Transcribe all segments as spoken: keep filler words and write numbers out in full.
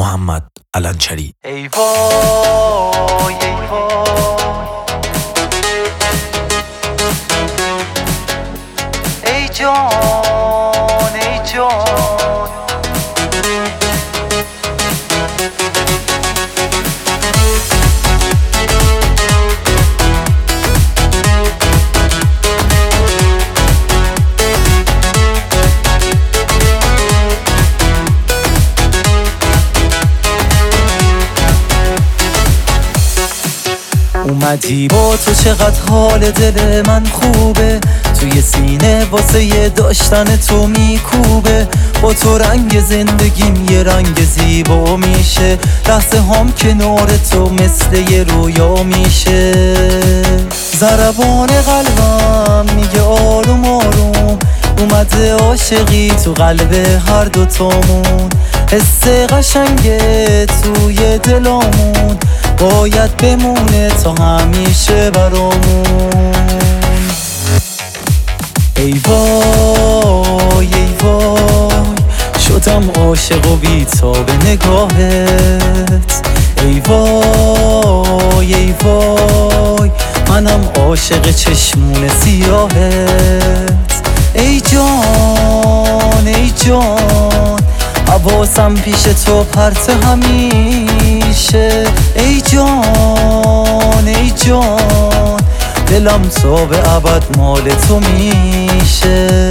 محمد علنچری. ای وای ای وای ای جان ای جان اومدی با تو چقدر حال دل من خوبه، توی سینه واسه یه داشتن تو میکوبه. با تو رنگ زندگیم یه رنگ زیبا میشه، لحظه هم کنار تو مثل یه رویا میشه. ضربان قلبم میگه آروم آروم، اومده عاشقی تو قلب هر دوتامون. حس قشنگه توی دلامون باید بمونه تا همیشه برامون. ای وای ای وای شدم عاشق و بی‌تاب نگاهت. ای وای ای وای منم عاشق چشمون سیاهت. ای جان ای جان حواسم پیش تو پرت همیشه. ای جان ای جان دلم تا به ابد مال تو میشه.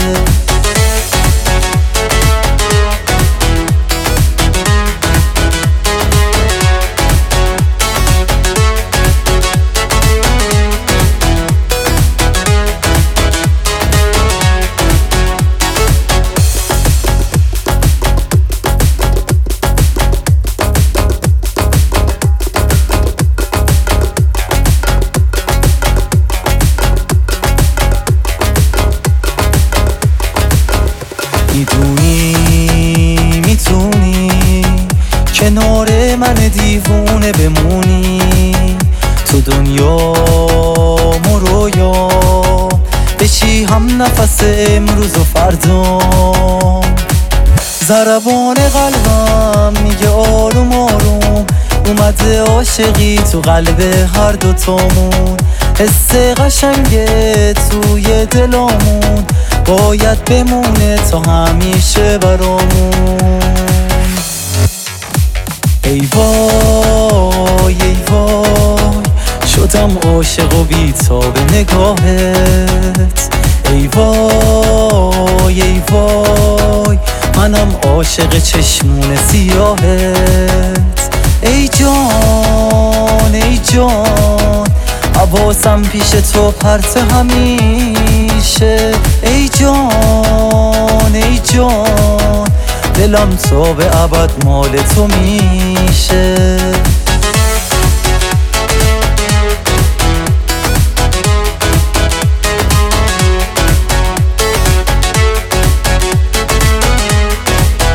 میدونی میتونی کنار من دیوونه بمونی، تو دنیا و رویا بشی هم نفس امروز و فردا. ضربان قلبم میگه آروم آروم، اومده عاشقی تو قلب هر دوتامون. حس قشنگه توی دلامون باید بمونه تا همیشه برامون. ای وای ای وای شدم عاشق و بی‌تاب نگاهت. ای وای ای وای منم عاشق چشمون سیاهت. ای جان ای جان حواسم پیش تو پرت همیشه. ای جان ای جان دلم تا به ابد مال تو میشه.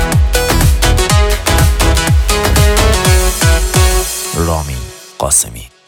رامین قاسمی.